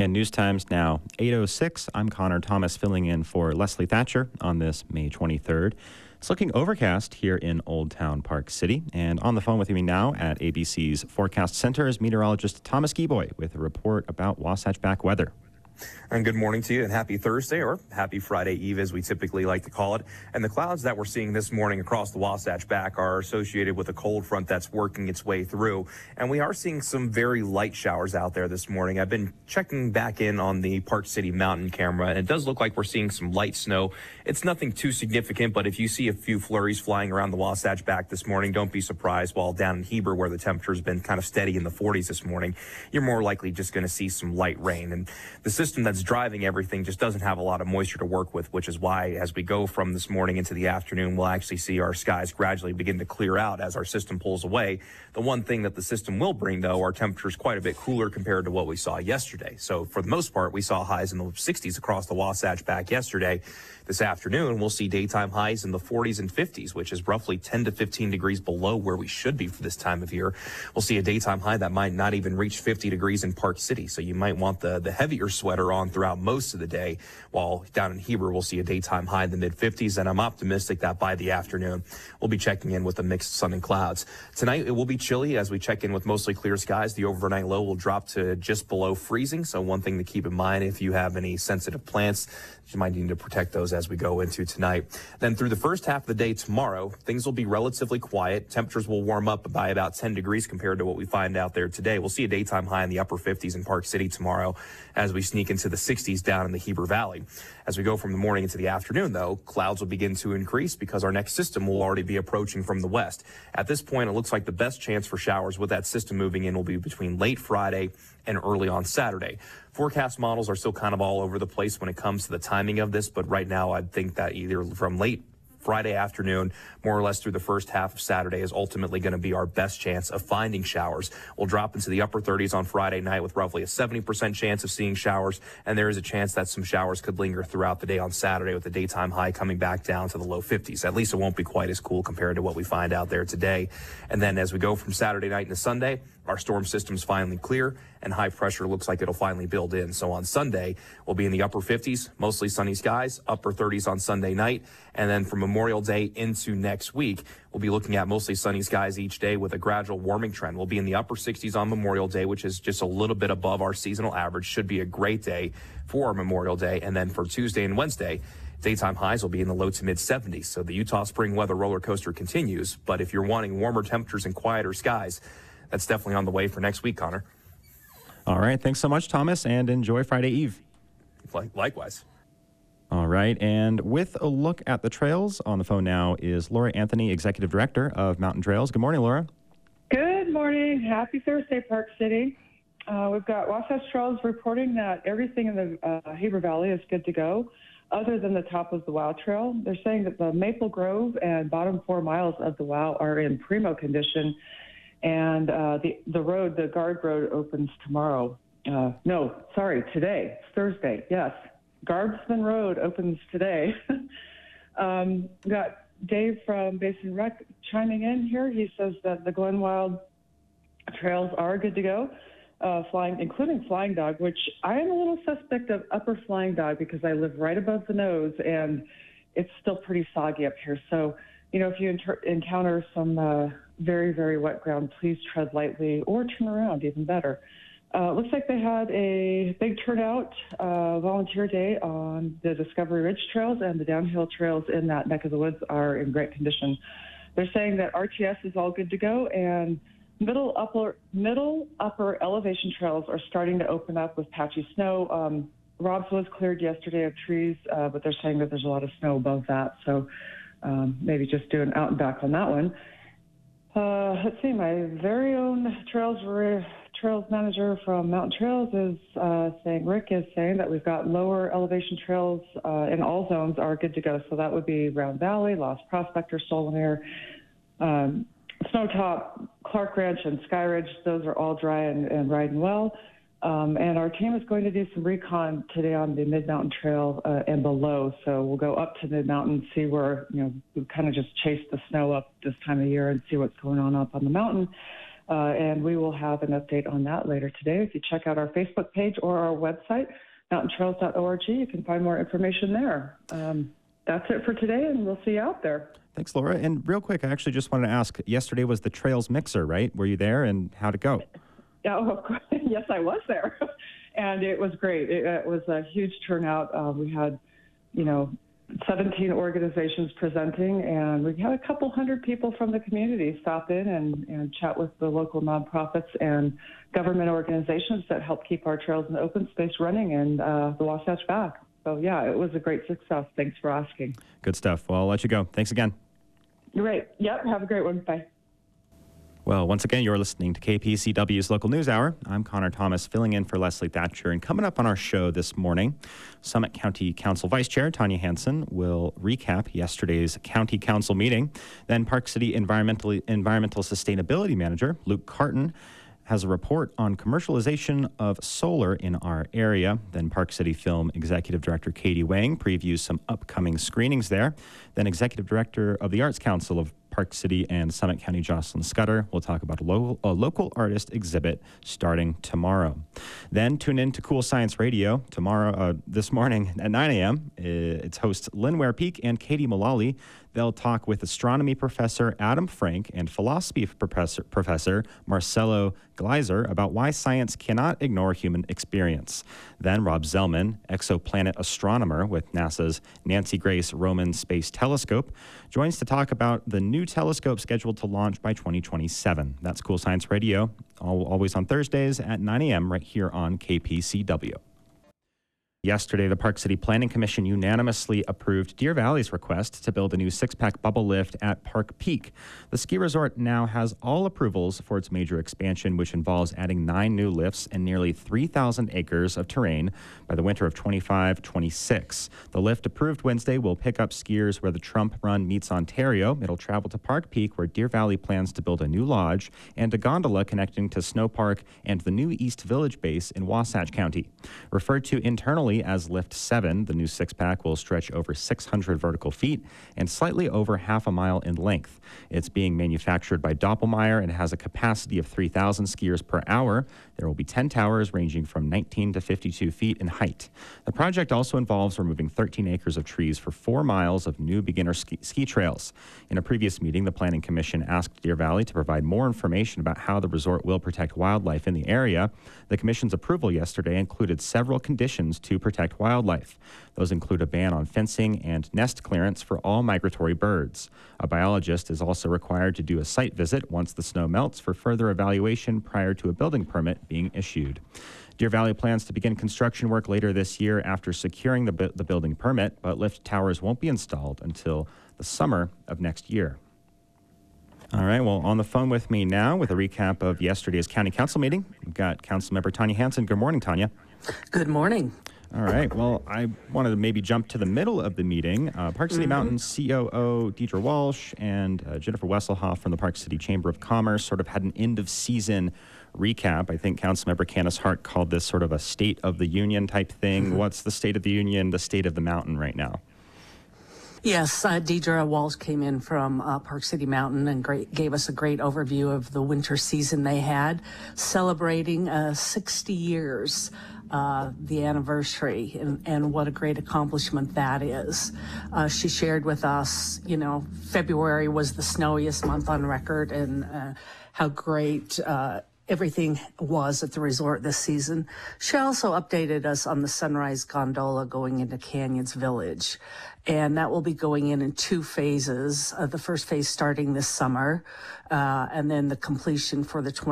And news times now 8:06. I'm Connor Thomas filling in for Leslie Thatcher on this May 23rd. It's looking overcast here in Old Town Park City. And on the phone with me now at ABC's Forecast Center is meteorologist Thomas Geboy with a report about Wasatch Back weather. And good morning to you, and happy Thursday, or happy Friday Eve, as we typically like to call it. And the clouds that we're seeing this morning across the Wasatch Back are associated with a cold front that's working its way through. And we are seeing some very light showers out there this morning. I've been checking back in on the Park City Mountain camera, and it does look like we're seeing some light snow. It's nothing too significant, but if you see a few flurries flying around the Wasatch Back this morning, don't be surprised. While down in Heber, where the temperature's been kind of steady in the 40s this morning, you're more likely just going to see some light rain. And the system that's driving everything just doesn't have a lot of moisture to work with, which is why as we go from this morning into the afternoon, we'll actually see our skies gradually begin to clear out as our system pulls away. The one thing that the system will bring, though, are temperatures quite a bit cooler compared to what we saw yesterday. So for the most part, we saw highs in the 60s across the Wasatch Back yesterday. This afternoon, we'll see daytime highs in the 40s and 50s, which is roughly 10 to 15 degrees below where we should be for this time of year. We'll see a daytime high that might not even reach 50 degrees in Park City, so you might want the heavier sweater on throughout most of the day, while down in Heber, we'll see a daytime high in the mid-50s, and I'm optimistic that by the afternoon, we'll be checking in with a mixed sun and clouds. Tonight, it will be chilly as we check in with mostly clear skies. The overnight low will drop to just below freezing, so one thing to keep in mind if you have any sensitive plants, you might need to protect those as we go into tonight. Then through the first half of the day tomorrow, things will be relatively quiet. Temperatures will warm up by about 10 degrees compared to what we find out there today. We'll see a daytime high in the upper 50s in Park City tomorrow as we sneak into the 60s down in the Heber Valley. As we go from the morning into the afternoon, though, clouds will begin to increase because our next system will already be approaching from the west. At this point, it looks like the best chance for showers with that system moving in will be between late Friday and early on Saturday. Forecast models are still kind of all over the place when it comes to the timing of this, but right now I think that either from late Friday afternoon, more or less through the first half of Saturday, is ultimately going to be our best chance of finding showers. We'll drop into the upper 30s on Friday night with roughly a 70% chance of seeing showers, and there is a chance that some showers could linger throughout the day on Saturday with the daytime high coming back down to the low 50s. At least it won't be quite as cool compared to what we find out there today. And then as we go from Saturday night into Sunday, our storm system's finally clear, and high pressure looks like it'll finally build in. So on Sunday, we'll be in the upper 50s, mostly sunny skies, upper 30s on Sunday night. And then from Memorial Day into next week, we'll be looking at mostly sunny skies each day with a gradual warming trend. We'll be in the upper 60s on Memorial Day, which is just a little bit above our seasonal average. Should be a great day for Memorial Day. And then for Tuesday and Wednesday, daytime highs will be in the low to mid 70s. So the Utah spring weather roller coaster continues. But if you're wanting warmer temperatures and quieter skies, that's definitely on the way for next week, Connor. All right. Thanks so much, Thomas, and enjoy Friday Eve. Likewise. All right. And with a look at the trails, on the phone now is Laura Anthony, Executive Director of Mountain Trails. Good morning, Laura. Good morning. Happy Thursday, Park City. We've got Wasatch Trails reporting that everything in the Heber Valley is good to go, other than the top of the WOW Trail. They're saying that the Maple Grove and bottom 4 miles of the WOW are in primo condition. And the road, the guard road, opens tomorrow. Today. It's Thursday. Yes. Guardsman Road opens today. Got Dave from Basin Rec chiming in here. He says that the Glen Wild trails are good to go, including Flying Dog, which I am a little suspect of Upper Flying Dog because I live right above the nose and it's still pretty soggy up here. So, if you encounter some very, very wet ground, please tread lightly or turn around, even better. Looks like they had a big turnout volunteer day on the Discovery Ridge trails, and the downhill trails in that neck of the woods are in great condition. They're saying that RTS is all good to go, and middle upper elevation trails are starting to open up with patchy snow. Rob's was cleared yesterday of trees, but they're saying that there's a lot of snow above that, so maybe just do an out and back on that one. Let's see, my very own trails manager from Mountain Trails is Rick is saying that we've got lower elevation trails in all zones are good to go. So that would be Round Valley, Lost Prospector, Solanair, Snowtop, Clark Ranch, and Sky Ridge. Those are all dry and riding well. And our team is going to do some recon today on the Mid-Mountain Trail and below. So we'll go up to Mid-Mountain, see where, we kind of just chase the snow up this time of year and see what's going on up on the mountain. and we will have an update on that later today. If you check out our Facebook page or our website, mountaintrails.org, you can find more information there. That's it for today, and we'll see you out there. Thanks, Laura. And real quick, I actually just wanted to ask, yesterday was the Trails Mixer, right? Were you there, and how'd it go? Yeah, of course. Yes, I was there. And it was great. It was a huge turnout. We had, 17 organizations presenting, and we had a couple hundred people from the community stop in and chat with the local nonprofits and government organizations that help keep our trails and open space running and the Wasatch back. So, yeah, it was a great success. Thanks for asking. Good stuff. Well, I'll let you go. Thanks again. Great. Yep. Have a great one. Bye. Well, once again, you're listening to KPCW's Local News Hour. I'm Connor Thomas, filling in for Leslie Thatcher. And coming up on our show this morning, Summit County Council Vice Chair Tanya Hansen will recap yesterday's County Council meeting. Then Park City Environmental Sustainability Manager Luke Carton has a report on commercialization of solar in our area. Then Park City Film Executive Director Katie Wang previews some upcoming screenings there. Then Executive Director of the Arts Council of Park City and Summit County Jocelyn Scudder will talk about a local artist exhibit starting tomorrow. Then tune in to Cool Science Radio this morning at 9 a.m. Its hosts Lynn Ware-Peak and Katie Mullally. They'll talk with astronomy professor Adam Frank and philosophy professor Marcelo Gleiser about why science cannot ignore human experience. Then Rob Zellman, exoplanet astronomer with NASA's Nancy Grace Roman Space Telescope, joins to talk about the new telescope scheduled to launch by 2027. That's Cool Science Radio, always on Thursdays at 9 a.m. right here on KPCW. Yesterday, the Park City Planning Commission unanimously approved Deer Valley's request to build a new six-pack bubble lift at Park Peak. The ski resort now has all approvals for its major expansion, which involves adding 9 new lifts and nearly 3,000 acres of terrain by the winter of 25-26. The lift approved Wednesday will pick up skiers where the Trump Run meets Ontario. It'll travel to Park Peak, where Deer Valley plans to build a new lodge and a gondola connecting to Snow Park and the new East Village base in Wasatch County. Referred to internally as Lift 7, the new six-pack will stretch over 600 vertical feet and slightly over half a mile in length. It's being manufactured by Doppelmayr and has a capacity of 3,000 skiers per hour. There will be 10 towers ranging from 19 to 52 feet in height. The project also involves removing 13 acres of trees for 4 miles of new beginner ski trails. In a previous meeting, the Planning Commission asked Deer Valley to provide more information about how the resort will protect wildlife in the area. The Commission's approval yesterday included several conditions to protect wildlife. Those include a ban on fencing and nest clearance for all migratory birds. A biologist is also required to do a site visit once the snow melts for further evaluation prior to a building permit being issued. Deer Valley plans to begin construction work later this year after securing the building permit, but lift towers won't be installed until the summer of next year. All right, well, on the phone with me now with a recap of yesterday's County Council meeting, we've got Councilmember Tanya Hansen. Good morning, Tanya. Good morning. All right. Well, I wanted to maybe jump to the middle of the meeting. Park City Mountain COO Deidre Walsh and Jennifer Wesselhoff from the Park City Chamber of Commerce sort of had an end-of-season recap. I think Councilmember Candace Hart called this sort of a State of the Union type thing. What's the State of the Union, the State of the Mountain right now? Yes, Deidre Walsh came in from Park City Mountain and gave us a great overview of the winter season they had, celebrating 60 years, the anniversary, and what a great accomplishment that is. She shared with us, February was the snowiest month on record, and how great everything was at the resort this season. She also updated us on the Sunrise Gondola going into Canyons Village. And that will be going in 2 phases. The first phase starting this summer, and then the completion for the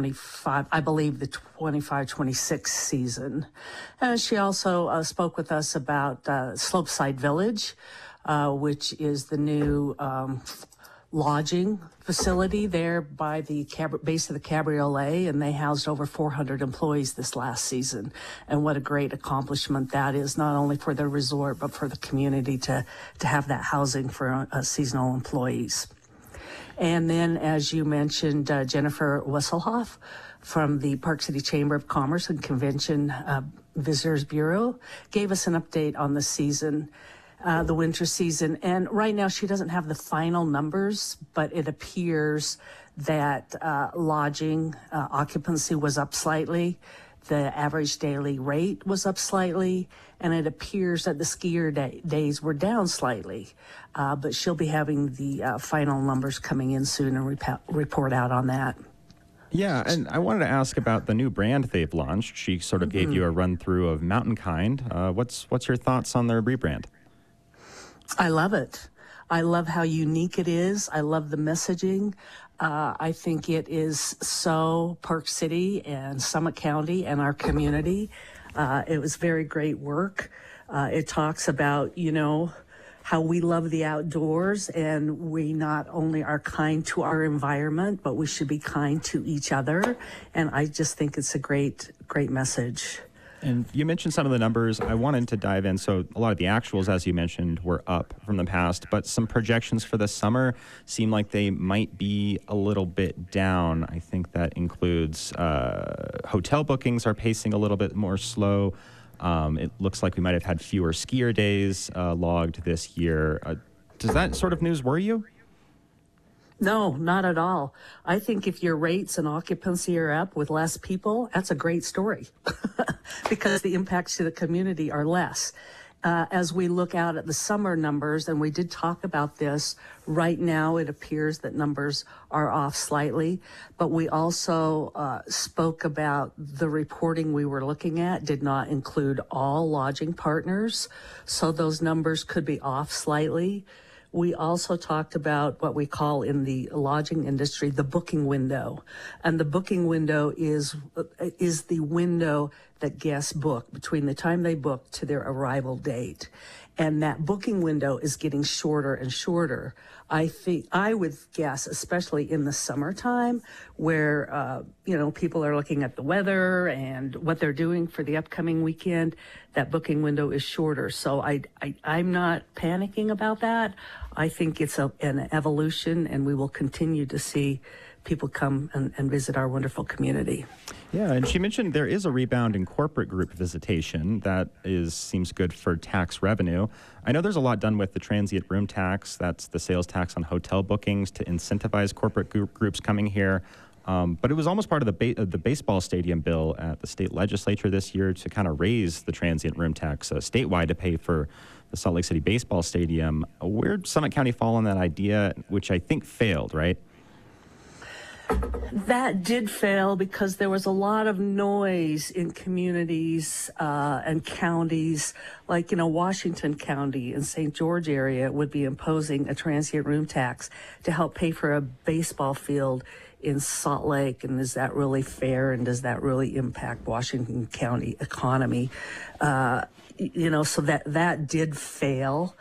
25-26 season. She also spoke with us about Slopeside Village, which is the new lodging facility there by the base of the Cabriolet, and they housed over 400 employees this last season. And what a great accomplishment that is, not only for the resort, but for the community to have that housing for seasonal employees. And then, as you mentioned, Jennifer Wesselhoff from the Park City Chamber of Commerce and Convention Visitors Bureau gave us an update on the season, the winter season. And right now she doesn't have the final numbers, but it appears that lodging occupancy was up slightly. The average daily rate was up slightly, and it appears that the skier days were down slightly. But she'll be having the final numbers coming in soon and report out on that. Yeah, and I wanted to ask about the new brand they've launched. She sort of gave you a run through of Mountainkind. What's your thoughts on their rebrand? I love it. I love how unique it is. I love the messaging. I think it is so Park City and Summit County and our community. It was very great work. It talks about, how we love the outdoors, and we not only are kind to our environment, but we should be kind to each other. And I just think it's a great, great message. And you mentioned some of the numbers. I wanted to dive in. So a lot of the actuals, as you mentioned, were up from the past, but some projections for the summer seem like they might be a little bit down. I think that includes hotel bookings are pacing a little bit more slow. It looks like we might have had fewer skier days logged this year. Does that sort of news worry you? No, not at all. I think if your rates and occupancy are up with less people, that's a great story because the impacts to the community are less. As we look out at the summer numbers, and we did talk about this, right now it appears that numbers are off slightly, but we also spoke about the reporting we were looking at did not include all lodging partners, so those numbers could be off slightly. We also talked about what we call in the lodging industry the booking window. And the booking window is the window that guests book between the time they book to their arrival date. And that booking window is getting shorter and shorter. I would guess, especially in the summertime, where people are looking at the weather and what they're doing for the upcoming weekend, that booking window is shorter. So I'm not panicking about that. I think it's an evolution, and we will continue to see people come and visit our wonderful community. Yeah, and she mentioned there is a rebound in corporate group visitation that seems good for tax revenue. I know there's a lot done with the transient room tax. That's the sales tax on hotel bookings to incentivize corporate groups coming here. But it was almost part of the baseball stadium bill at the state legislature this year to kind of raise the transient room tax statewide to pay for the Salt Lake City baseball stadium. Where'd Summit County fall on that idea, which I think failed, right? That did fail because there was a lot of noise in communities and counties, like, Washington County and St. George area would be imposing a transient room tax to help pay for a baseball field in Salt Lake. And is that really fair? And does that really impact Washington County economy? So that did fail.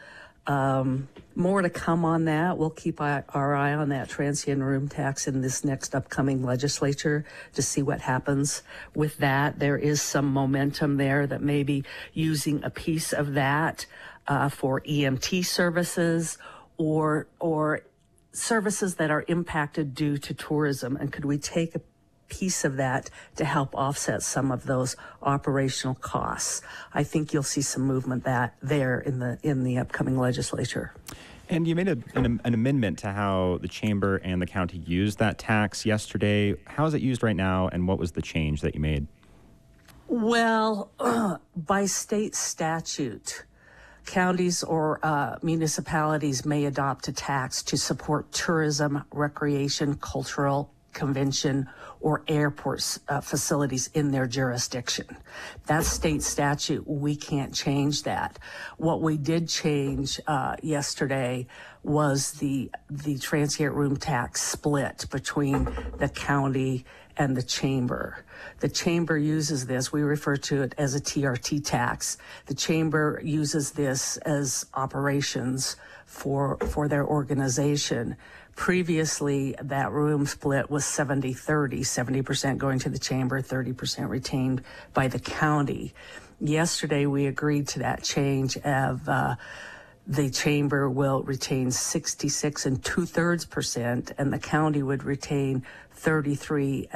More to come on that. We'll keep our eye on that transient room tax in this next upcoming legislature to see what happens with that. There is some momentum there that maybe using a piece of that for EMT services or services that are impacted due to tourism. And could we take a piece of that to help offset some of those operational costs? I think you'll see some movement there in the upcoming legislature. And you made an amendment to how the chamber and the county used that tax yesterday. How is it used right now, and what was the change that you made? Well, by state statute, counties or municipalities may adopt a tax to support tourism, recreation, cultural, convention, or airport facilities in their jurisdiction. That's state statute. We can't change that. What we did change yesterday was the transient room tax split between the county and the chamber. The chamber uses this, we refer to it as a TRT tax. The chamber uses this as operations for their organization. Previously, that room split was 70-30, 70% going to the chamber, 30% retained by the county. Yesterday, we agreed to that change of the chamber will retain 66 2/3%, and the county would retain 33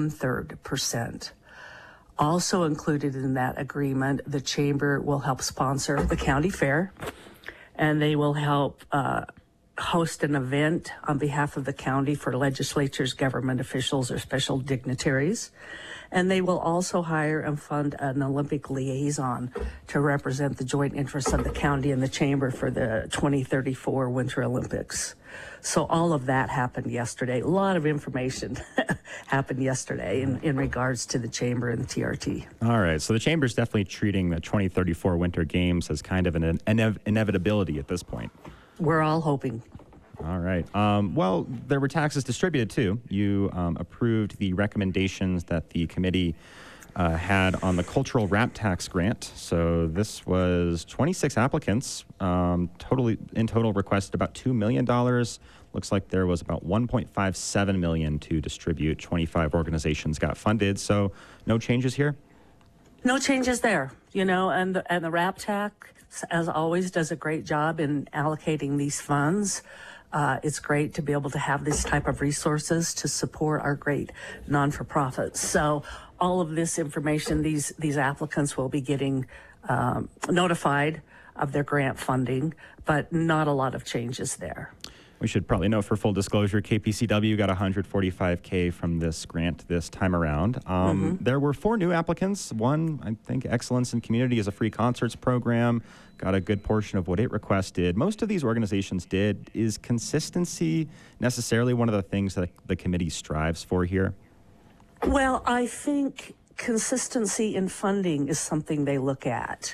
1/3%. Also included in that agreement, the chamber will help sponsor the county fair, and they will help host an event on behalf of the county for legislatures, government officials, or special dignitaries. And they will also hire and fund an Olympic liaison to represent the joint interests of the county and the chamber for the 2034 Winter Olympics. So all of that happened yesterday. A lot of information happened yesterday in regards to the chamber and the TRT. All right. So the chamber's definitely treating the 2034 Winter Games as kind of an inevitability at this point. We're all hoping. All right. Well, there were taxes distributed, too. You approved the recommendations that the committee had on the cultural wrap tax grant. So this was 26 applicants, in total requested about $2 million. Looks like there was about $1.57 million to distribute. 25 organizations got funded. So no changes here? No changes there, and the wrap tax, as always, does a great job in allocating these funds. It's great to be able to have this type of resources to support our great non-for-profits. So all of this information, these applicants will be getting notified of their grant funding, but not a lot of changes there. We should probably note, for full disclosure, KPCW got $145K from this grant this time around. There were 4 new applicants. One, I think, Excellence in Community is a free concerts program, got a good portion of what it requested. Most of these organizations did. Is consistency necessarily one of the things that the committee strives for here? Well, I think consistency in funding is something they look at.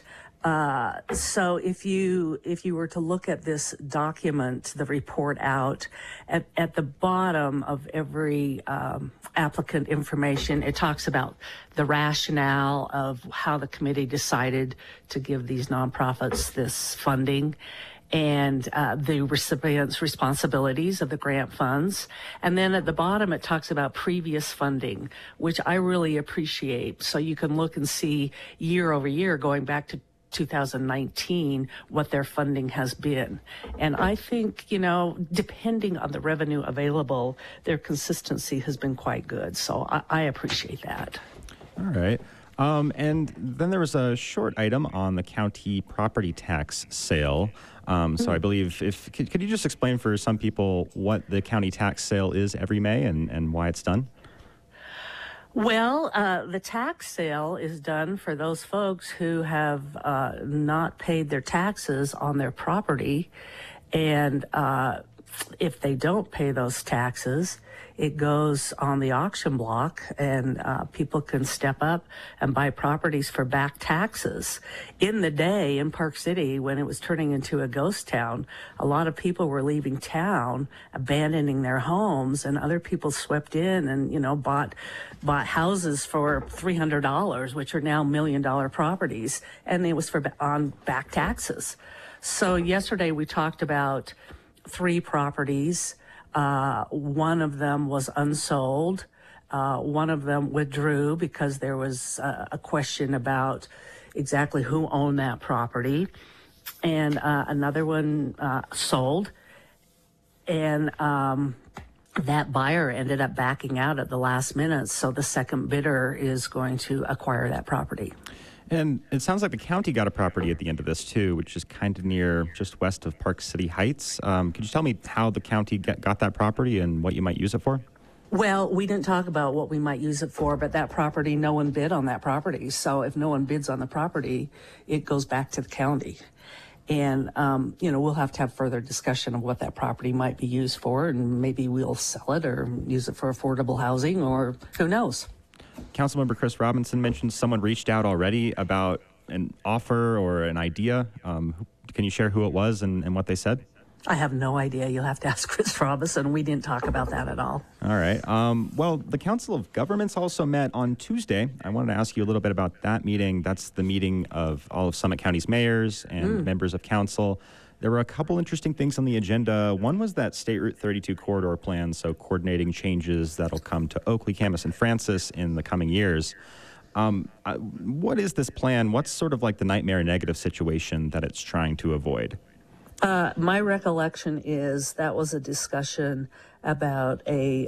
So if you were to look at this document, the report out, at the bottom of every applicant information, it talks about the rationale of how the committee decided to give these nonprofits this funding, and the recipient's responsibilities of the grant funds. And then at the bottom, it talks about previous funding, which I really appreciate. So you can look and see year over year, going back to 2019, what their funding has been. And I think, depending on the revenue available, their consistency has been quite good. So I appreciate that. All right. And then there was a short item on the county property tax sale. So I believe, could you just explain for some people what the county tax sale is every May and why it's done? Well, the tax sale is done for those folks who have not paid their taxes on their property. And if they don't pay those taxes, it goes on the auction block, and people can step up and buy properties for back taxes. In the day in Park City, when it was turning into a ghost town, a lot of people were leaving town, abandoning their homes, and other people swept in and, bought houses for $300, which are now $1 million properties, and it was on back taxes. So yesterday we talked about 3 properties. One of them was unsold. One of them withdrew because there was a question about exactly who owned that property. And another one sold. And that buyer ended up backing out at the last minute. So the second bidder is going to acquire that property. And it sounds like the county got a property at the end of this, too, which is kind of near just west of Park City Heights. Could you tell me how the county got that property and what you might use it for? Well, we didn't talk about what we might use it for, but that property, no one bid on that property. So if no one bids on the property, it goes back to the county. And, we'll have to have further discussion of what that property might be used for, and maybe we'll sell it or use it for affordable housing, or who knows. Councilmember Chris Robinson mentioned someone reached out already about an offer or an idea. Can you share who it was and what they said? I have no idea. You'll have to ask Chris Robinson. We didn't talk about that at all. All right. Well, the Council of Governments also met on Tuesday. I wanted to ask you a little bit about that meeting. That's the meeting of all of Summit County's mayors and members of council. There were a couple interesting things on the agenda. One was that State Route 32 corridor plan, so coordinating changes that'll come to Oakley, Camas, and Francis in the coming years. What is this plan? What's sort of like the nightmare negative situation that it's trying to avoid? My recollection is that was a discussion about a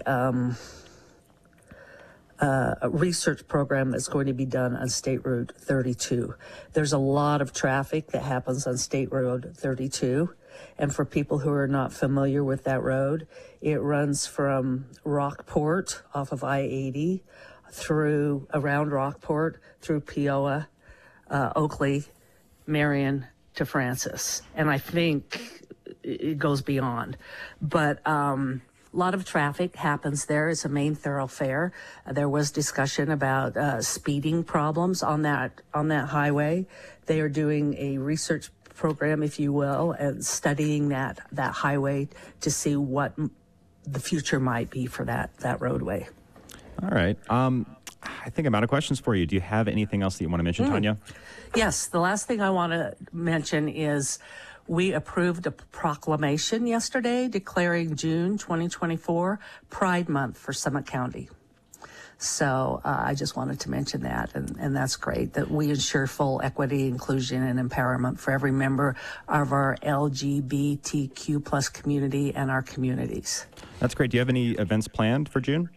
research program that's going to be done on State Route 32. There's a lot of traffic that happens on State Road 32, And for people who are not familiar with that road, it runs from Rockport off of I-80 through around Rockport, through Peoa, Oakley, Marion to Francis. And I think it goes beyond. But a lot of traffic happens there. It's a main thoroughfare. There was discussion about speeding problems on that highway. They are doing a research program, if you will, and studying that highway to see what the future might be for that roadway. All right. I think I'm out of questions for you. Do you have anything else that you want to mention, Tanya? Yes. The last thing I want to mention is we approved a proclamation yesterday declaring June 2024 Pride Month for Summit County. So I just wanted to mention that, and that's great, that we ensure full equity, inclusion, and empowerment for every member of our LGBTQ plus community and our communities. That's great. Do you have any events planned for June?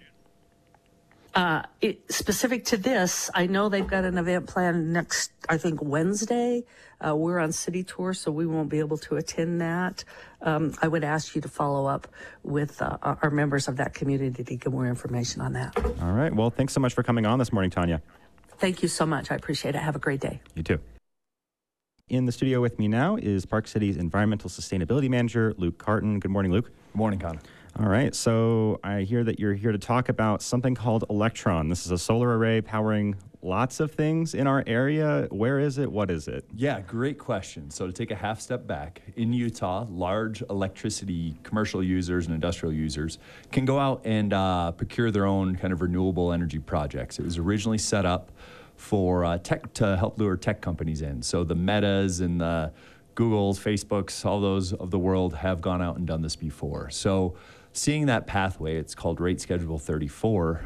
Specific to this, I know they've got an event planned next, I think, Wednesday. We're on city tour, so we won't be able to attend that. I would ask you to follow up with our members of that community to get more information on that. All right. Well, thanks so much for coming on this morning, Tanya. Thank you so much. I appreciate it. Have a great day. You too. In the studio with me now is Park City's Environmental Sustainability Manager, Luke Carton. Good morning, Luke. Good morning, Connor. All right. So I hear that you're here to talk about something called Electron. This is a solar array powering lots of things in our area. Where is it? What is it? Yeah, great question. So to take a half step back, in Utah, large electricity commercial users and industrial users can go out and procure their own kind of renewable energy projects. It was originally set up for tech to help lure tech companies in. So the Metas and the Googles, Facebooks, all those of the world have gone out and done this before. So seeing that pathway, it's called Rate Schedule 34,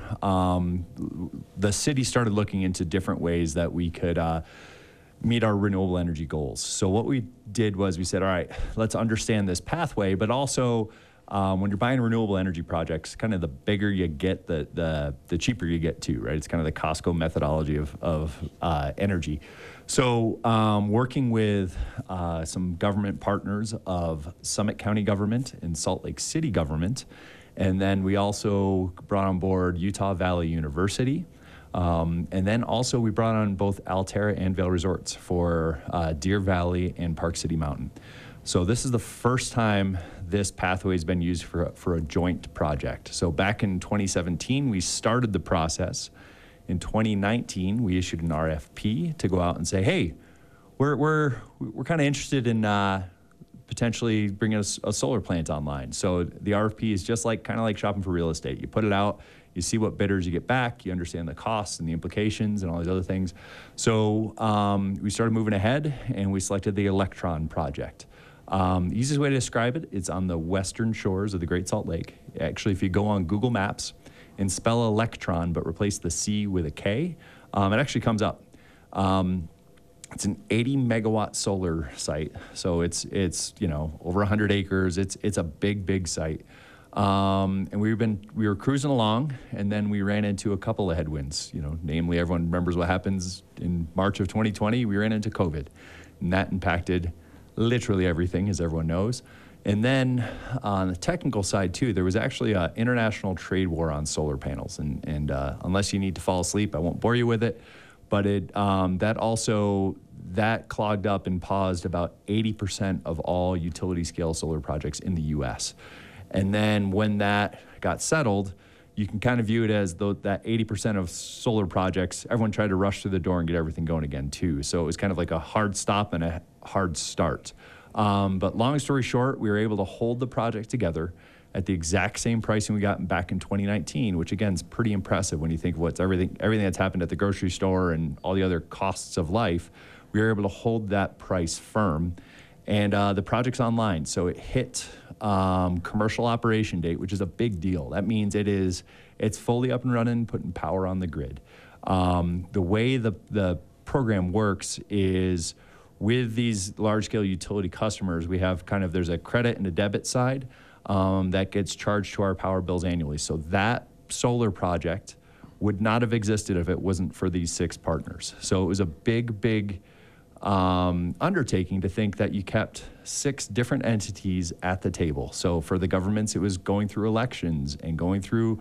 the city started looking into different ways that we could meet our renewable energy goals. So what we did was we said, all right, let's understand this pathway, but also when you're buying renewable energy projects, kind of the bigger you get, the cheaper you get too, right? It's kind of the Costco methodology of energy. So working with some government partners of Summit County government and Salt Lake City government, and then we also brought on board Utah Valley University, and then also we brought on both Alterra and Vail Resorts for Deer Valley and Park City Mountain. So this is the first time this pathway has been used for a joint project. So back in 2017, we started the process. In 2019, we issued an RFP to go out and say, hey, we're kind of interested in potentially bringing a solar plant online. So the RFP is just kind of like shopping for real estate. You put it out, you see what bidders you get back, you understand the costs and the implications and all these other things. So we started moving ahead, and we selected the Electron project. The easiest way to describe it, it's on the western shores of the Great Salt Lake. Actually, if you go on Google Maps and spell electron but replace the C with a K, it actually comes up. It's an 80 megawatt solar site, so it's over 100 acres. It's a big site, and we were cruising along, and then we ran into a couple of headwinds. Namely, everyone remembers what happens in March of 2020. We ran into COVID, and that impacted literally everything, as everyone knows. And then on the technical side too, there was actually an international trade war on solar panels. And unless you need to fall asleep, I won't bore you with it. But that clogged up and paused about 80% of all utility scale solar projects in the US. And then when that got settled, you can kind of view it as that 80% of solar projects, everyone tried to rush through the door and get everything going again too. So it was kind of like a hard stop and a hard start. But long story short, we were able to hold the project together at the exact same pricing we got back in 2019, which again is pretty impressive when you think of everything that's happened at the grocery store and all the other costs of life. We were able to hold that price firm, and the project's online. So it hit commercial operation date, which is a big deal. That means it's fully up and running, putting power on the grid. The way the program works is, with these large-scale utility customers, we have there's a credit and a debit side that gets charged to our power bills annually. So that solar project would not have existed if it wasn't for these 6 partners. So it was a big undertaking to think that you kept 6 different entities at the table. So for the governments, it was going through elections and going through,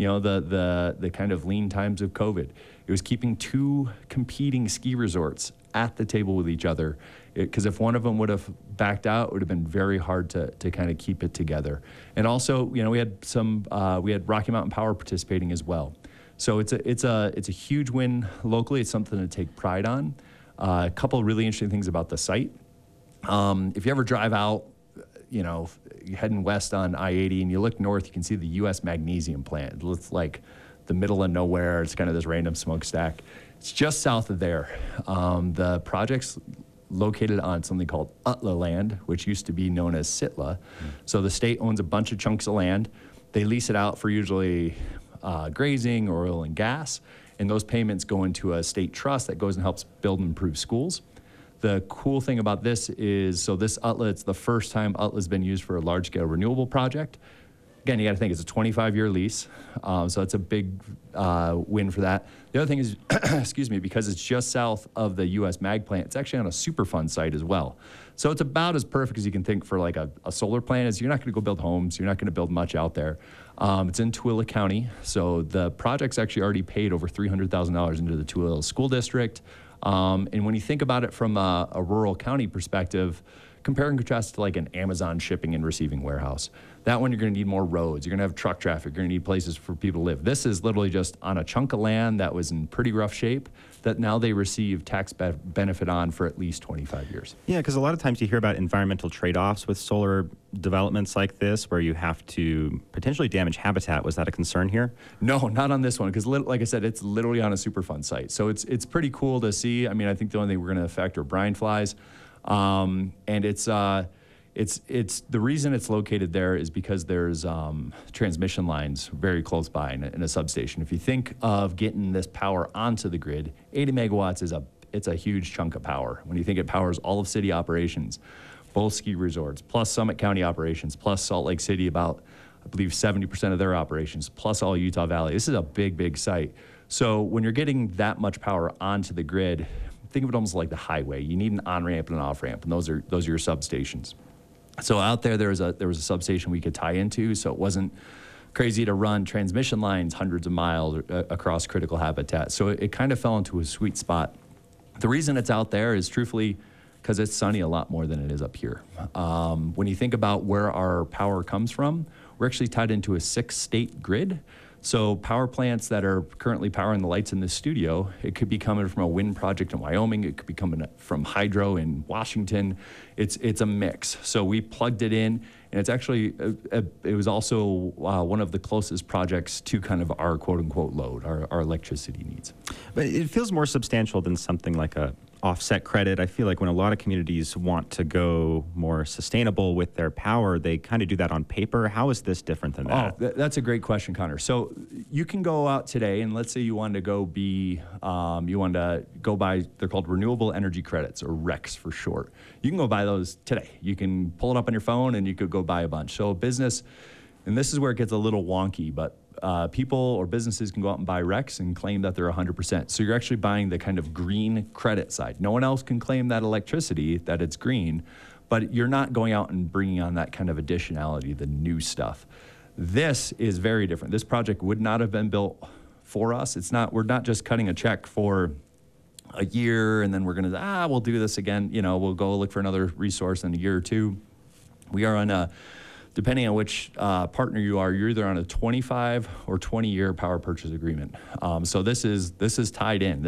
the kind of lean times of COVID. It was keeping 2 competing ski resorts at the table with each other, because if one of them would have backed out, it would have been very hard to kind of keep it together. And also, we had Rocky Mountain Power participating as well. So it's a huge win locally. It's something to take pride on. A couple of really interesting things about the site. If you ever drive out, you're heading west on I-80 and you look north, you can see the U.S. Magnesium plant. It looks like the middle of nowhere. It's kind of this random smokestack. It's just south of there. The project's located on something called UTLA land, which used to be known as SITLA. So the state owns a bunch of chunks of land. They lease it out for usually grazing or oil and gas. And those payments go into a state trust that goes and helps build and improve schools. The cool thing about this is, so this UTLA, it's the first time UTLA has been used for a large-scale renewable project. Again, you got to think it's a 25-year lease, so it's a big win for that. The other thing is, excuse me, because it's just south of the U.S. Mag plant, it's actually on a Superfund site as well. So it's about as perfect as you can think for like a solar plant. Is you're not going to go build homes, you're not going to build much out there. It's in Tooele County, so the project's actually already paid over $300,000 into the Tooele School District. And when you think about it from a rural county perspective, compare and contrast to like an Amazon shipping and receiving warehouse. That one, you're going to need more roads. You're going to have truck traffic. You're going to need places for people to live. This is literally just on a chunk of land that was in pretty rough shape that now they receive tax benefit on for at least 25 years. Yeah, because a lot of times you hear about environmental trade-offs with solar developments like this where you have to potentially damage habitat. Was that a concern here? No, not on this one, because like I said, it's literally on a Superfund site. So it's pretty cool to see. I mean, I think the only thing we're going to affect are brine flies. And it's the reason it's located there is because there's transmission lines very close by in a substation. If you think of getting this power onto the grid, 80 megawatts it's a huge chunk of power. When you think it powers all of city operations, both ski resorts, plus Summit County operations, plus Salt Lake City, about, I believe, 70% of their operations, plus all Utah Valley. This is a big, big site. So when you're getting that much power onto the grid, think of it almost like the highway. You need an on-ramp and an off-ramp, and those are your substations. So out there was a substation we could tie into, so it wasn't crazy to run transmission lines hundreds of miles across critical habitat. So it kind of fell into a sweet spot. The reason it's out there is truthfully because it's sunny a lot more than it is up here. When you think about where our power comes from, we're actually tied into a 6-state grid. So power plants that are currently powering the lights in this studio, it could be coming from a wind project in Wyoming. It could be coming from hydro in Washington. It's a mix. So we plugged it in, and it's actually, it was also one of the closest projects to kind of our quote-unquote load, our electricity needs. But it feels more substantial than something like a offset credit. I feel like when a lot of communities want to go more sustainable with their power, they kind of do that on paper. How is this different than that? Oh, that's a great question, Connor. So you can go out today, and let's say you wanted to go buy, they're called renewable energy credits, or RECs for short. You can go buy those today. You can pull it up on your phone, and you could go buy a bunch. So a business, and this is where it gets a little wonky, but people or businesses can go out and buy RECs and claim that they're 100%. So you're actually buying the kind of green credit side. No one else can claim that electricity, that it's green, but you're not going out and bringing on that kind of additionality, the new stuff. This is very different. This project would not have been built for us. We're not just cutting a check for a year and then we're going to, we'll do this again. We'll go look for another resource in a year or two. We are on depending on which partner you are, you're either on a 25 or 20-year power purchase agreement. So this is tied in.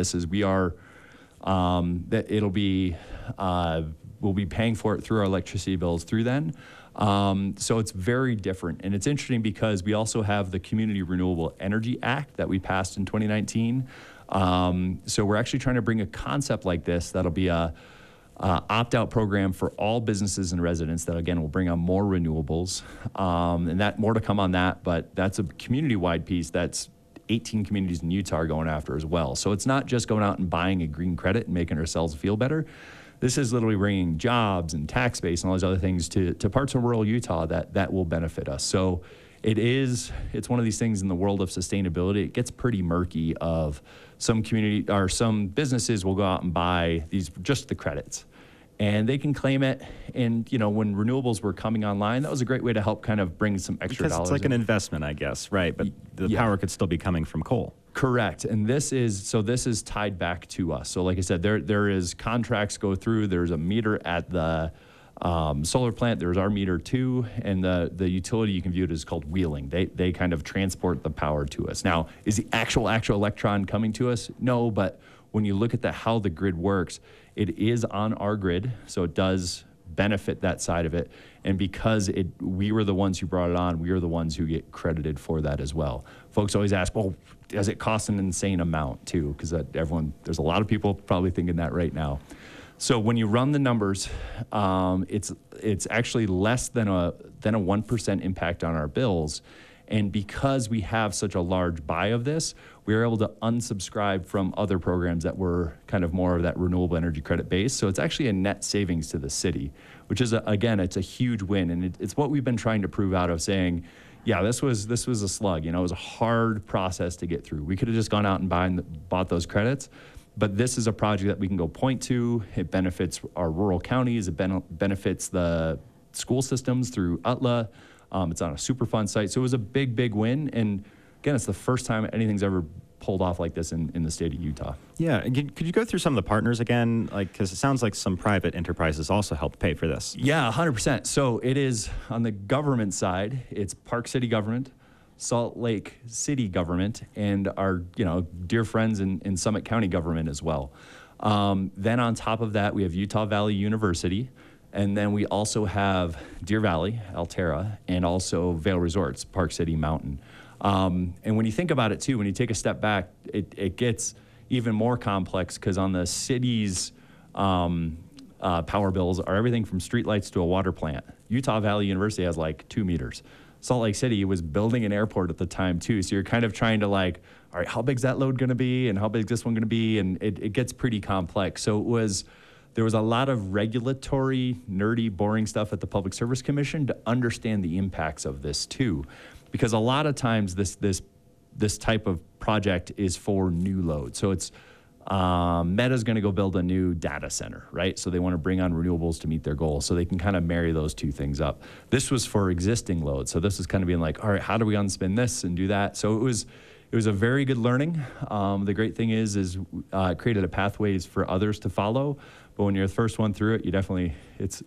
We'll be paying for it through our electricity bills through then. So it's very different. And it's interesting because we also have the Community Renewable Energy Act that we passed in 2019. So we're actually trying to bring a concept like this that'll be a opt-out program for all businesses and residents that, again, will bring on more renewables. And that more to come on that, but that's a community-wide piece that's 18 communities in Utah are going after as well. So it's not just going out and buying a green credit and making ourselves feel better. This is literally bringing jobs and tax base and all those other things to parts of rural Utah that will benefit us. So it's one of these things in the world of sustainability. It gets pretty murky of some community or some businesses will go out and buy just the credits. And they can claim it. And, when renewables were coming online, that was a great way to help kind of bring some extra dollars. Because it's like an investment, I guess, right? But the power could still be coming from coal. Correct. And this is tied back to us. So like I said, there is contracts go through. There's a meter at the solar plant. There's our meter too. And the utility, you can view it as called wheeling. They kind of transport the power to us. Now, is the actual electron coming to us? No, but when you look at how the grid works, it is on our grid, so it does benefit that side of it. And because we were the ones who brought it on, we are the ones who get credited for that as well. Folks always ask, well, does it cost an insane amount too? Because there's a lot of people probably thinking that right now. So when you run the numbers, it's actually less than a 1% impact on our bills. And because we have such a large buy of this, we were able to unsubscribe from other programs that were kind of more of that renewable energy credit base. So it's actually a net savings to the city, which is, again, it's a huge win. And it's what we've been trying to prove out of saying, yeah, this was a slug. It was a hard process to get through. We could have just gone out and bought those credits. But this is a project that we can go point to. It benefits our rural counties. It benefits the school systems through UTLA. It's on a Superfund site. So it was a big, big win. And again, it's the first time anything's ever pulled off like this in the state of Utah. Yeah. Could you go through some of the partners again? Because it sounds like some private enterprises also helped pay for this. Yeah, 100%. So it is on the government side, it's Park City government, Salt Lake City government, and our dear friends in Summit County government as well. Then on top of that, we have Utah Valley University. And then we also have Deer Valley, Alterra, and also Vail Resorts, Park City Mountain. And when you think about it too, when you take a step back, it gets even more complex because on the city's power bills are everything from streetlights to a water plant. Utah Valley University has like 2 meters. Salt Lake City was building an airport at the time too. So you're kind of trying to all right, how big's that load gonna be? And how big's this one gonna be? And it gets pretty complex. So there was a lot of regulatory, nerdy, boring stuff at the Public Service Commission to understand the impacts of this too. Because a lot of times this type of project is for new load. So it's Meta's going to go build a new data center, right? So they want to bring on renewables to meet their goals. So they can kind of marry those two things up. This was for existing load. So this is kind of being like, all right, how do we unspin this and do that? So it was a very good learning. The great thing is it created a pathways for others to follow. But when you're the first one through it, you definitely it's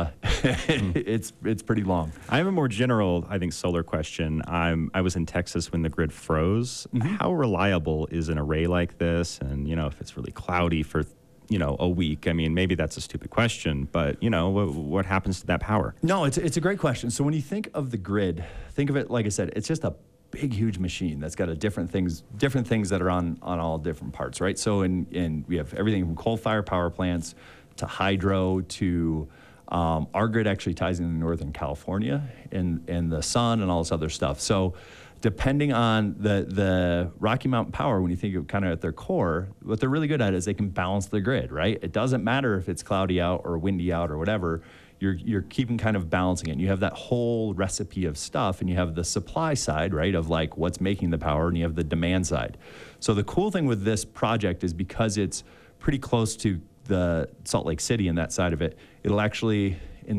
pretty long. I have a more general, I think, solar question. I was in Texas when the grid froze. Mm-hmm. How reliable is an array like this? And if it's really cloudy for a week, I mean, maybe that's a stupid question, but what happens to that power? No, it's a great question. So when you think of the grid, think of it like I said, it's just a big, huge machine that's got different things that are on all different parts, right? So we have everything from coal-fired power plants to hydro to our grid actually ties into Northern California and the sun and all this other stuff. So depending on the Rocky Mountain Power, when you think of kind of at their core, what they're really good at is they can balance the grid, right? It doesn't matter if it's cloudy out or windy out or whatever. You're keeping kind of balancing it. And you have that whole recipe of stuff, and you have the supply side, right, of what's making the power, and you have the demand side. So the cool thing with this project is because it's pretty close to the Salt Lake City and that side of it, it'll actually in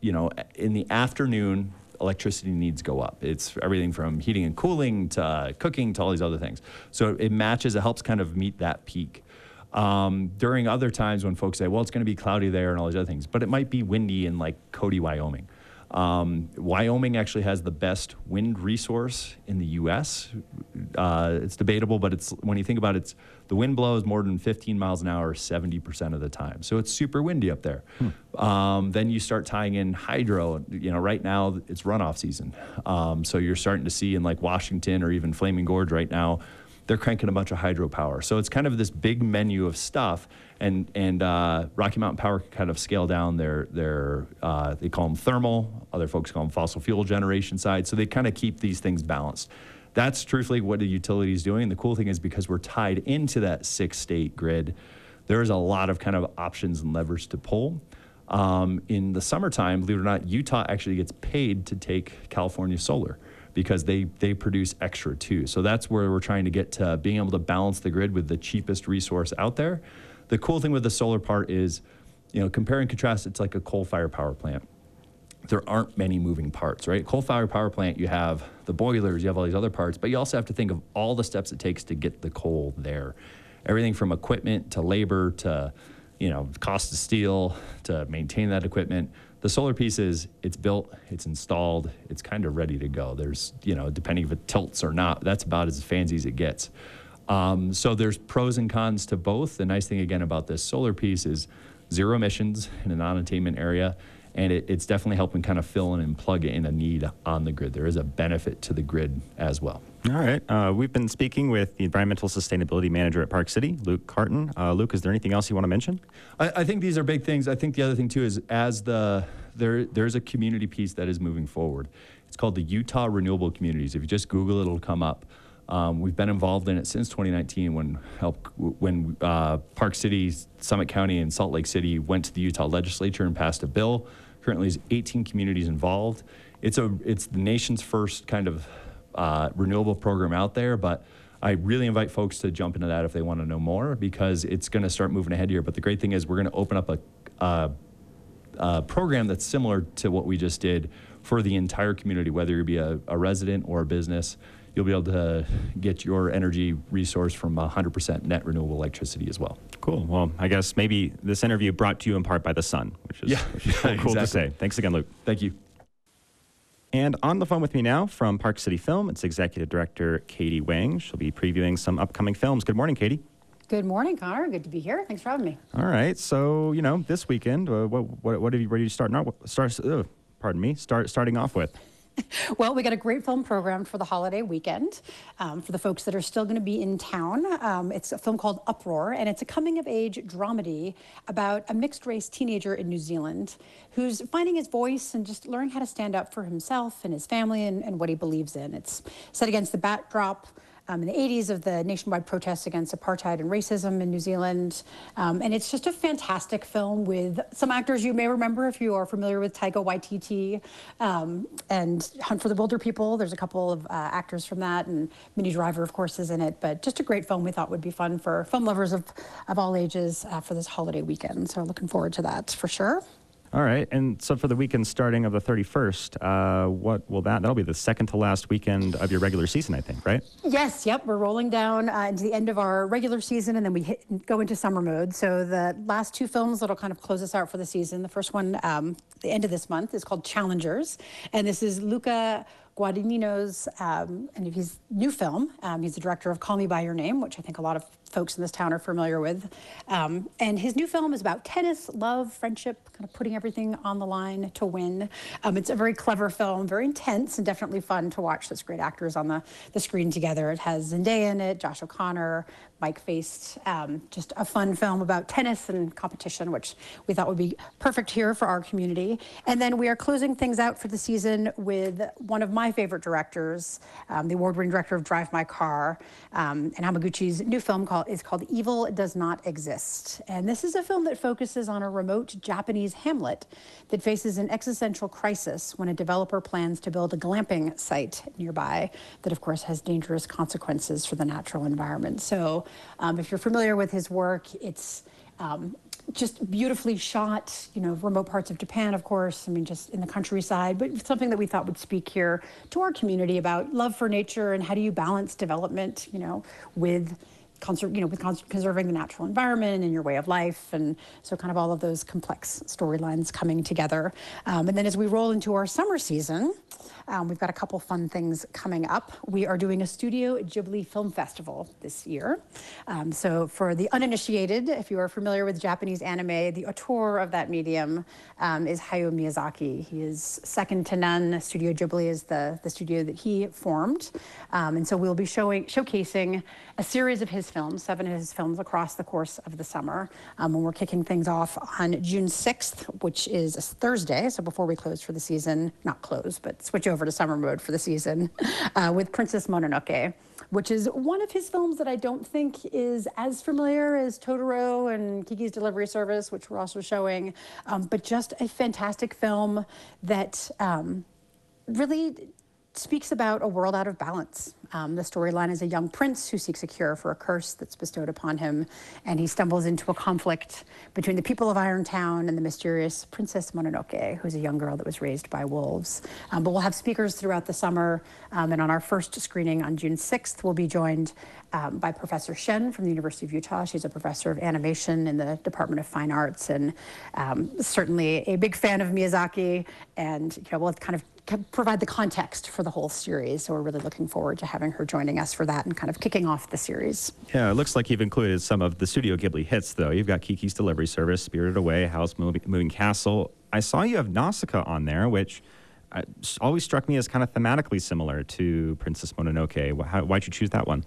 the afternoon, electricity needs go up. It's everything from heating and cooling to cooking to all these other things. So it helps kind of meet that peak. During other times when folks say, well, it's going to be cloudy there and all these other things, but it might be windy in Cody, Wyoming. Wyoming actually has the best wind resource in the U.S. It's debatable, but when you think about it, the wind blows more than 15 miles an hour 70% of the time. So it's super windy up there. Then you start tying in hydro. Right now it's runoff season. So you're starting to see in Washington or even Flaming Gorge right now, they're cranking a bunch of hydropower. So it's kind of this big menu of stuff, and Rocky Mountain Power can kind of scale down their they call them thermal, other folks call them fossil fuel generation side. So they kind of keep these things balanced. That's truthfully what the utility is doing. And the cool thing is because we're tied into that 6-state grid, there's a lot of kind of options and levers to pull. In the summertime, believe it or not, Utah actually gets paid to take California solar, because they produce extra too. So that's where we're trying to get to, being able to balance the grid with the cheapest resource out there. The cool thing with the solar part is, compare and contrast, it's like a coal-fired power plant. There aren't many moving parts, right? Coal-fired power plant, you have the boilers, you have all these other parts, but you also have to think of all the steps it takes to get the coal there. Everything from equipment to labor to, cost of steel to maintain that equipment. The solar piece is, it's built, it's installed, it's kind of ready to go. There's, depending if it tilts or not, that's about as fancy as it gets. So there's pros and cons to both. The nice thing, again, about this solar piece is zero emissions in a non-attainment area, and it's definitely helping kind of fill in and plug in a need on the grid. There is a benefit to the grid as well. All right. We've been speaking with the Environmental Sustainability Manager at Park City, Luke Carton. Luke, is there anything else you want to mention? I think these are big things. I think the other thing, too, is there's a community piece that is moving forward. It's called the Utah Renewable Communities. If you just Google it, it'll come up. We've been involved in it since 2019 when Park City, Summit County, and Salt Lake City went to the Utah legislature and passed a bill. Currently, there's 18 communities involved. It's the nation's first kind of renewable program out there, but I really invite folks to jump into that if they want to know more, because it's going to start moving ahead here. But the great thing is we're going to open up a program that's similar to what we just did for the entire community, whether you be a resident or a business. You'll be able to get your energy resource from 100% net renewable electricity as well. Cool. Well, I guess maybe this interview brought to you in part by the sun, which is cool exactly. to say. Thanks again, Luke. Thank you. And on the phone with me now from Park City Film, it's Executive Director Katie Wang. She'll be previewing some upcoming films. Good morning, Katie. Good morning, Connor. Good to be here. Thanks for having me. All right. So, this weekend, where do you starting off with? Well, we got a great film program for the holiday weekend. For the folks that are still going to be in town, it's a film called Uproar, and it's a coming-of-age dramedy about a mixed-race teenager in New Zealand who's finding his voice and just learning how to stand up for himself and his family and what he believes in. It's set against the backdrop in the 80s of the nationwide protests against apartheid and racism in New Zealand. And it's just a fantastic film with some actors you may remember if you are familiar with Taika Waititi and Hunt for the Wilderpeople. There's a couple of actors from that, and Minnie Driver, of course, is in it. But just a great film we thought would be fun for film lovers of all ages for this holiday weekend. So looking forward to that for sure. All right. And so for the weekend starting of the 31st, what will that'll be the second to last weekend of your regular season, I think, right? Yes. Yep. We're rolling down into the end of our regular season, and then we go into summer mode. So the last two films that'll kind of close us out for the season. The first one, the end of this month, is called Challengers. And this is Luca Guadagnino's and his new film. He's the director of Call Me By Your Name, which I think a lot of folks in this town are familiar with. And his new film is about tennis, love, friendship, kind of putting everything on the line to win. It's a very clever film, very intense, and definitely fun to watch those great actors on the screen together. It has Zendaya in it, Josh O'Connor, Mike Feist. Just a fun film about tennis and competition, which we thought would be perfect here for our community. And then we are closing things out for the season with one of my favorite directors, the award-winning director of Drive My Car, and Hamaguchi's new film is called Evil Does Not Exist. And this is a film that focuses on a remote Japanese hamlet that faces an existential crisis when a developer plans to build a glamping site nearby that, of course, has dangerous consequences for the natural environment. So if you're familiar with his work, it's just beautifully shot, remote parts of Japan, of course, just in the countryside, but something that we thought would speak here to our community about love for nature and how do you balance development, with conserving the natural environment and your way of life. And so kind of all of those complex storylines coming together. And then as we roll into our summer season, we've got a couple fun things coming up. We are doing a Studio Ghibli Film Festival this year. So for the uninitiated, if you are familiar with Japanese anime, the auteur of that medium is Hayao Miyazaki. He is second to none. Studio Ghibli is the studio that he formed. And so we'll be showcasing a series of his films, 7 of his films across the course of the summer. And we're kicking things off on June 6th, which is a Thursday. So before we close for the season, not close, but switch over to summer mode for the season, with Princess Mononoke, which is one of his films that I don't think is as familiar as Totoro and Kiki's Delivery Service, which we're also showing, but just a fantastic film that really speaks about a world out of balance. The storyline is a young prince who seeks a cure for a curse that's bestowed upon him, and he stumbles into a conflict between the people of Irontown and the mysterious Princess Mononoke, who's a young girl that was raised by wolves. But we'll have speakers throughout the summer, and on our first screening on June 6th, we'll be joined by Professor Shen from the University of Utah. She's a professor of animation in the Department of Fine Arts, and certainly a big fan of Miyazaki, and we'll kind of provide the context for the whole series. So we're really looking forward to having her joining us for that and kind of kicking off the series. Yeah, it looks like you've included some of the Studio Ghibli hits, though. You've got Kiki's Delivery Service, Spirited Away, Howl's Moving Castle. I saw you have Nausicaa on there, which always struck me as kind of thematically similar to Princess Mononoke. Why'd you choose that one?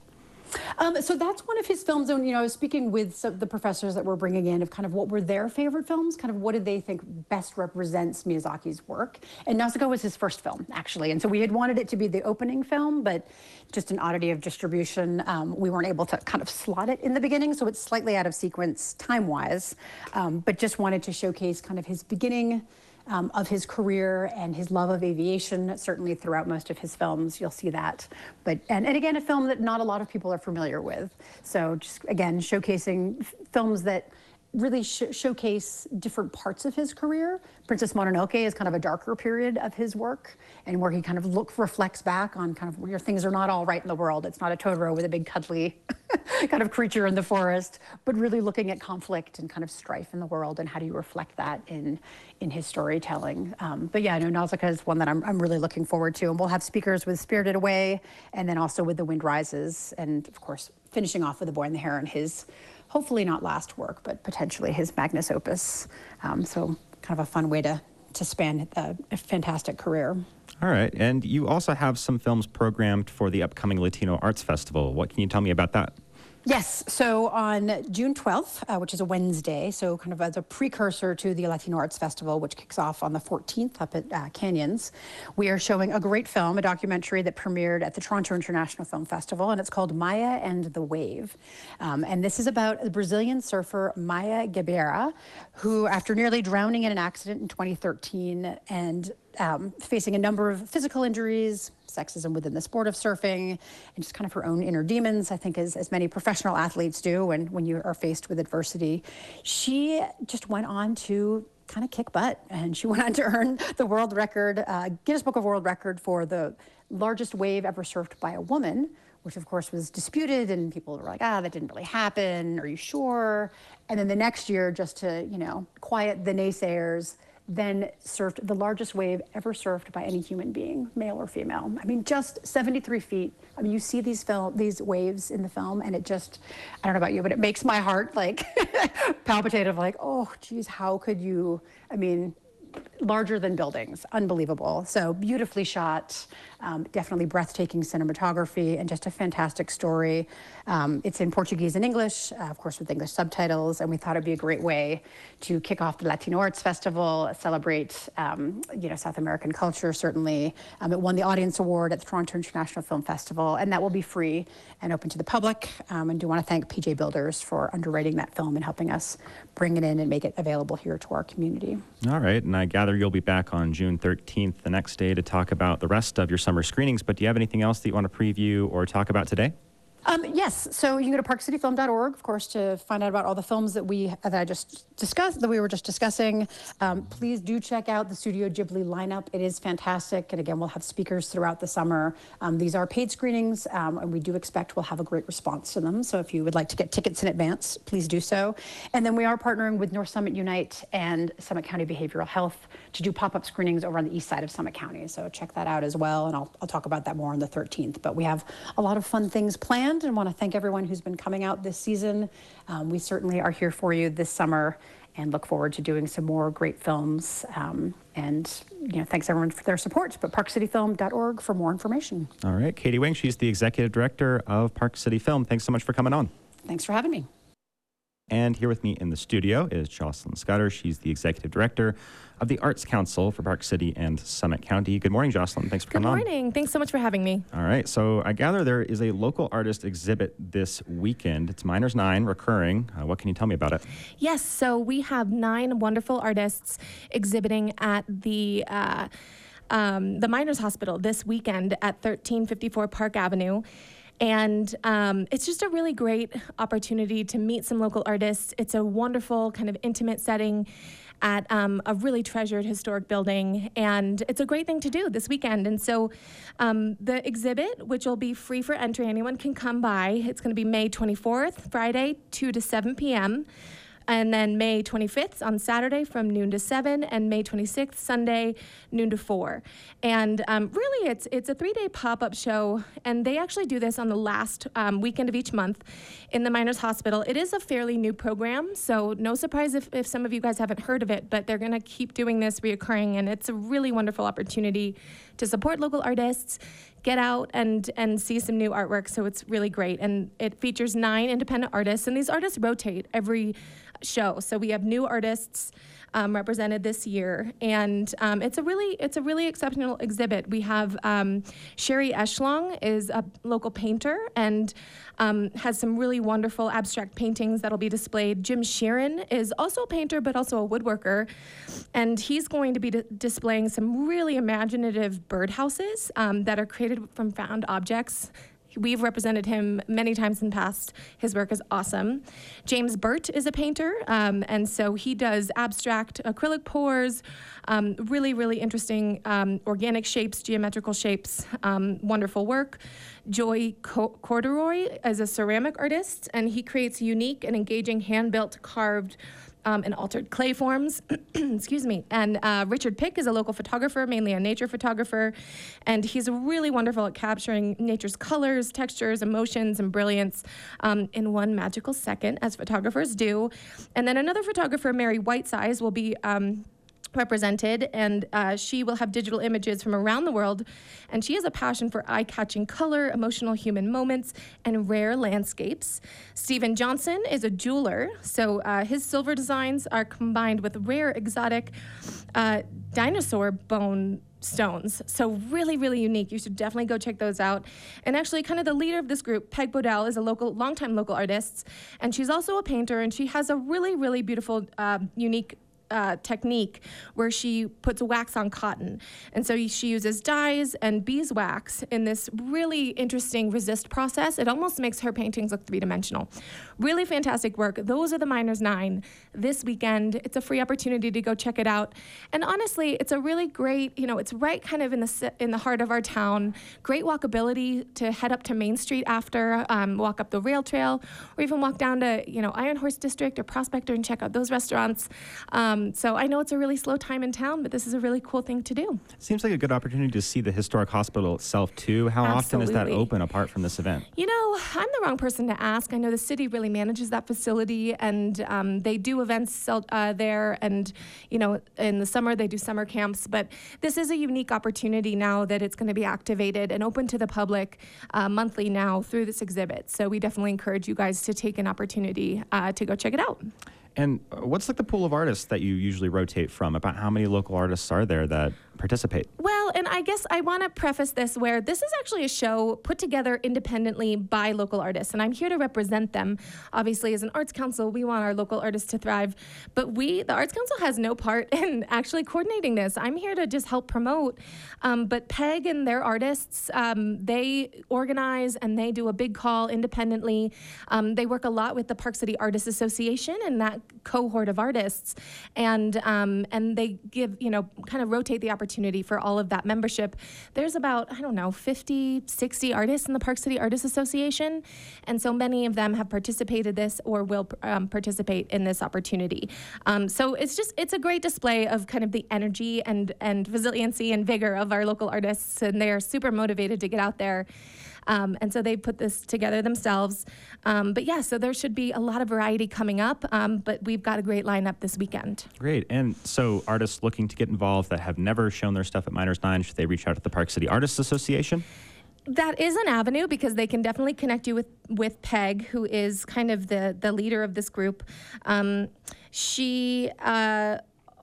So that's one of his films, and I was speaking with some of the professors that we're bringing in of kind of what were their favorite films, kind of what did they think best represents Miyazaki's work. And Nausicaa was his first film, actually, and so we had wanted it to be the opening film, but just an oddity of distribution, we weren't able to kind of slot it in the beginning, so it's slightly out of sequence time-wise, but just wanted to showcase kind of his beginning of his career and his love of aviation. Certainly throughout most of his films, you'll see that. But and again, a film that not a lot of people are familiar with. So just again, showcasing films that really showcase different parts of his career. Princess Mononoke is kind of a darker period of his work, and where he kind of reflects back on kind of where things are not all right in the world. It's not a Totoro with a big cuddly kind of creature in the forest, but really looking at conflict and kind of strife in the world, and how do you reflect that in his storytelling. But yeah, no, Nausicaa is one that I'm really looking forward to, and we'll have speakers with Spirited Away, and then also with The Wind Rises, and of course finishing off with The Boy and the Heron, his hopefully not last work, but potentially his magnus opus. So kind of a fun way to span a fantastic career. All right, and you also have some films programmed for the upcoming Latino Arts Festival. What can you tell me about that? Yes, so on June 12th, which is a Wednesday, so kind of as a precursor to the Latino Arts Festival, which kicks off on the 14th up at Canyons, we are showing a great film, a documentary that premiered at the Toronto International Film Festival, and it's called Maya and the Wave. And this is about the Brazilian surfer Maya Gabeira, who, after nearly drowning in an accident in 2013 and facing a number of physical injuries, sexism within the sport of surfing, and just kind of her own inner demons, I think, as many professional athletes do when you are faced with adversity. She just went on to kind of kick butt, and she went on to earn the world record, Guinness Book of World Record for the largest wave ever surfed by a woman, which of course was disputed, and people were like, that didn't really happen, are you sure? And then the next year, just to, quiet the naysayers, then surfed the largest wave ever surfed by any human being, male or female. I mean, just 73 feet. I mean, you see these waves in the film, and it just, I don't know about you, but it makes my heart like palpitate of like, oh, geez, how could you, I mean, larger than buildings, unbelievable. So beautifully shot, definitely breathtaking cinematography, and just a fantastic story. It's in Portuguese and English, of course with English subtitles, and we thought it'd be a great way to kick off the Latino Arts Festival, celebrate South American culture, certainly. It won the Audience Award at the Toronto International Film Festival, and that will be free and open to the public. And do want to thank PJ Builders for underwriting that film and helping us bring it in and make it available here to our community. All right, and I gather you'll be back on June 13th, the next day, to talk about the rest of your summer screenings, but do you have anything else that you want to preview or talk about today? Yes, so you can go to parkcityfilm.org, of course, to find out about all the films that we were just discussing. Please do check out the Studio Ghibli lineup. It is fantastic, and again, we'll have speakers throughout the summer. These are paid screenings, and we do expect we'll have a great response to them. So if you would like to get tickets in advance, please do so. And then we are partnering with North Summit Unite and Summit County Behavioral Health to do pop-up screenings over on the east side of Summit County. So check that out as well, and I'll talk about that more on the 13th. But we have a lot of fun things planned, and want to thank everyone who's been coming out this season. We certainly are here for you this summer, and look forward to doing some more great films. And thanks everyone for their support. But parkcityfilm.org for more information. All right, Katie Wing, she's the executive director of Park City Film. Thanks so much for coming on. Thanks for having me. And here with me in the studio is Jocelyn Scudder. She's the executive director of the Arts Council for Park City and Summit County. Good morning, Jocelyn. Thanks for coming on. Good morning. Thanks so much for having me. All right. So I gather there is a local artist exhibit this weekend. It's Miners 9 recurring. What can you tell me about it? Yes. So we have 9 wonderful artists exhibiting at the the Miners Hospital this weekend at 1354 Park Avenue. And it's just a really great opportunity to meet some local artists. It's a wonderful kind of intimate setting at a really treasured historic building. And it's a great thing to do this weekend. And so the exhibit, which will be free for entry, anyone can come by. It's going to be May 24th, Friday, 2 to 7 p.m., and then May 25th on Saturday from noon to 7, and May 26th, Sunday, noon to 4. And really, it's a 3-day pop-up show, and they actually do this on the last weekend of each month in the Miners Hospital. It is a fairly new program, so no surprise if some of you guys haven't heard of it, but they're going to keep doing this reoccurring, and it's a really wonderful opportunity to support local artists, get out and see some new artwork. So it's really great. And it features 9 independent artists, and these artists rotate every show. So we have new artists represented this year, and it's a really exceptional exhibit. We have Sherry Eschlong is a local painter and has some really wonderful abstract paintings that'll be displayed. Jim Sheeran is also a painter, but also a woodworker, and he's going to be displaying some really imaginative birdhouses that are created from found objects. We've represented him many times in the past. His work is awesome. James Burt is a painter, and so he does abstract acrylic pours, really, really interesting organic shapes, geometrical shapes, wonderful work. Joy Corduroy is a ceramic artist, and he creates unique and engaging hand-built, carved, and altered clay forms. Excuse me. And Richard Pick is a local photographer, mainly a nature photographer, and he's really wonderful at capturing nature's colors, textures, emotions, and brilliance in one magical second, as photographers do. And then another photographer, Mary Whitesize, will be represented, and she will have digital images from around the world, and she has a passion for eye-catching color, emotional human moments, and rare landscapes. Stephen Johnson is a jeweler, so his silver designs are combined with rare exotic dinosaur bone stones. So really, really unique. You should definitely go check those out. And actually, kind of the leader of this group, Peg Bodell, is a longtime local artist, and she's also a painter, and she has a really, really beautiful, unique technique where she puts wax on cotton. And so she uses dyes and beeswax in this really interesting resist process. It almost makes her paintings look three-dimensional. Really fantastic work. Those are the Miners 9 this weekend. It's a free opportunity to go check it out. And honestly, it's a really great, it's right kind of in the heart of our town. Great walkability to head up to Main Street after, walk up the rail trail, or even walk down to, Iron Horse District or Prospector and check out those restaurants. So I know it's a really slow time in town, but this is a really cool thing to do. Seems like a good opportunity to see the historic hospital itself, too. How often is that open apart from this event? I'm the wrong person to ask. I know the city really manages that facility, and they do events there, and, in the summer they do summer camps. But this is a unique opportunity now that it's going to be activated and open to the public monthly now through this exhibit. So we definitely encourage you guys to take an opportunity to go check it out. And what's like the pool of artists that you usually rotate from? About how many local artists are there that participate? Well, and I guess I want to preface this where this is actually a show put together independently by local artists, and I'm here to represent them. Obviously, as an arts council, we want our local artists to thrive, but the Arts Council has no part in actually coordinating this. I'm here to just help promote, but Peg and their artists, they organize and they do a big call independently. They work a lot with the Park City Artists Association and that cohort of artists, and they give, kind of rotate the opportunity for all of that membership. There's about, 50, 60 artists in the Park City Artists Association, and so many of them have participated this or will participate in this opportunity. So it's a great display of kind of the energy and resiliency and vigor of our local artists, and they are super motivated to get out there. And so they put this together themselves. But yeah, so there should be a lot of variety coming up, but we've got a great lineup this weekend. Great. And so artists looking to get involved that have never shown their stuff at Miners 9, should they reach out to the Park City Artists Association? That is an avenue, because they can definitely connect you with Peg, who is kind of the leader of this group. She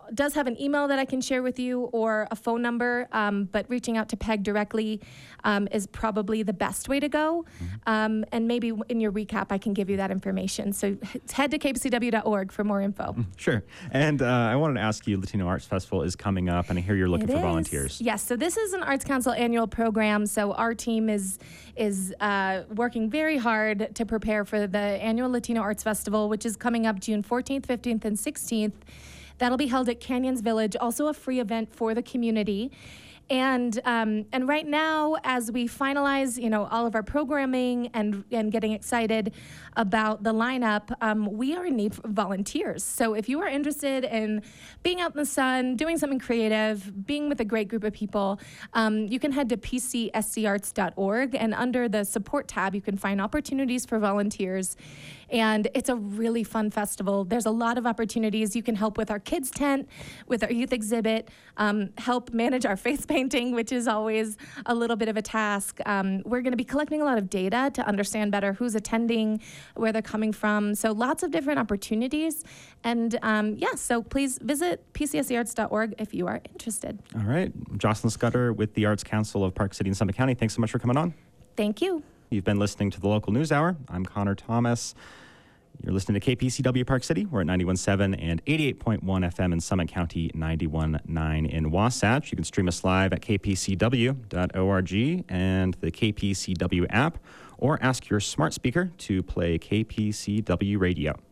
does have an email that I can share with you or a phone number, but reaching out to PEG directly is probably the best way to go. And maybe in your recap, I can give you that information. So head to kpcw.org for more info. Sure. And I wanted to ask you, Latino Arts Festival is coming up, and I hear you're looking for volunteers. Yes. So this is an Arts Council annual program. So our team is working very hard to prepare for the annual Latino Arts Festival, which is coming up June 14th, 15th, and 16th. That'll be held at Canyons Village, also a free event for the community. And right now, as we finalize, all of our programming and getting excited about the lineup, we are in need of volunteers. So if you are interested in being out in the sun, doing something creative, being with a great group of people, you can head to pcscarts.org, and under the support tab, you can find opportunities for volunteers. And it's a really fun festival. There's a lot of opportunities. You can help with our kids' tent, with our youth exhibit, help manage our face painting, which is always a little bit of a task. We're going to be collecting a lot of data to understand better who's attending, where they're coming from. So lots of different opportunities. And so please visit pcscarts.org if you are interested. All right. Jocelyn Scudder with the Arts Council of Park City and Summit County. Thanks so much for coming on. Thank you. You've been listening to the Local News Hour. I'm Connor Thomas. You're listening to KPCW Park City. We're at 91.7 and 88.1 FM in Summit County, 91.9 in Wasatch. You can stream us live at kpcw.org and the KPCW app, or ask your smart speaker to play KPCW Radio.